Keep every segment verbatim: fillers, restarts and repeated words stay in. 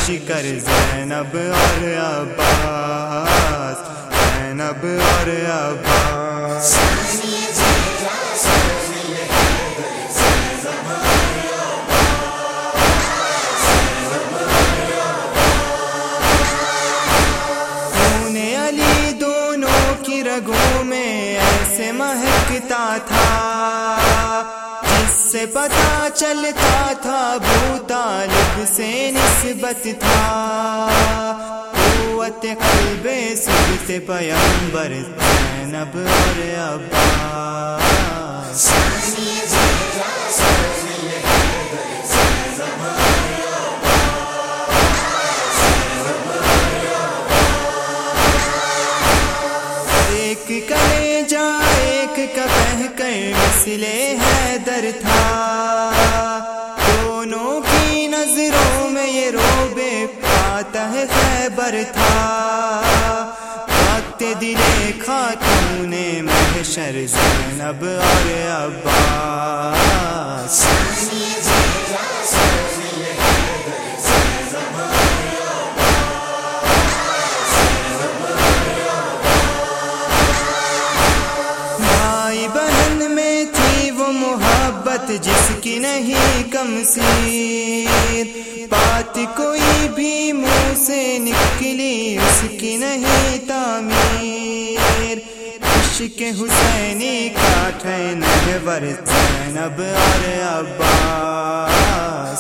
لشکر زینب اور عباس، زینب اور عباس۔ خون علی دونوں کی رگوں میں ایسے مہکتا تھا جس سے پتہ چلتا تھا ابو طالب سے نسبت تھا۔ قوت قلب سبت پیغمبر زینب اور عباس۔ ایک کلیجہ ایک کا کہہ مسئلے حیدر تھا، دونوں کی نظروں میں یہ روب فاتح خیبر تھا۔ وقت دلے خاتون محشر زینب اور عباس۔ بھائی بہن میں تھی وہ محبت جس کی نہیں کمسیر، بات کوئی بھی منہ سے نکلی اس کی نہیں تعمیر۔ عشق حسینی کا ٹھین محور زینب اور عباس۔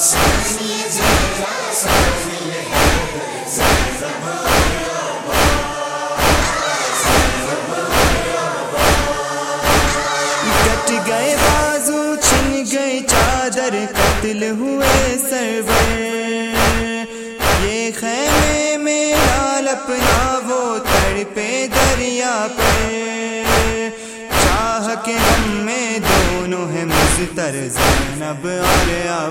کٹ گئے بازو چھن گئی چادر قتل ہوئے سرور، یہ خیمے میں لال اپنا وہ تڑپے دریا پر۔ چاہ کے غم میں دونوں ہیں مضطر زینب اور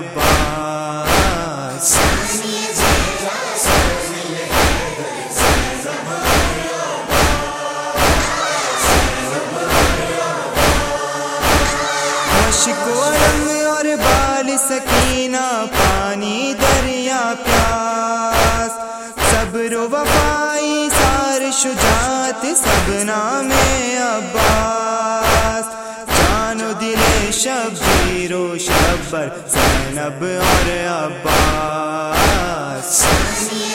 عباس۔ عشق و علم اور بال سکینہ پانی دریا پیاس، صبر و وفائی سار شجاعت سب نام عباس۔ جان و دل شبیر و شبر زینب اور عباس۔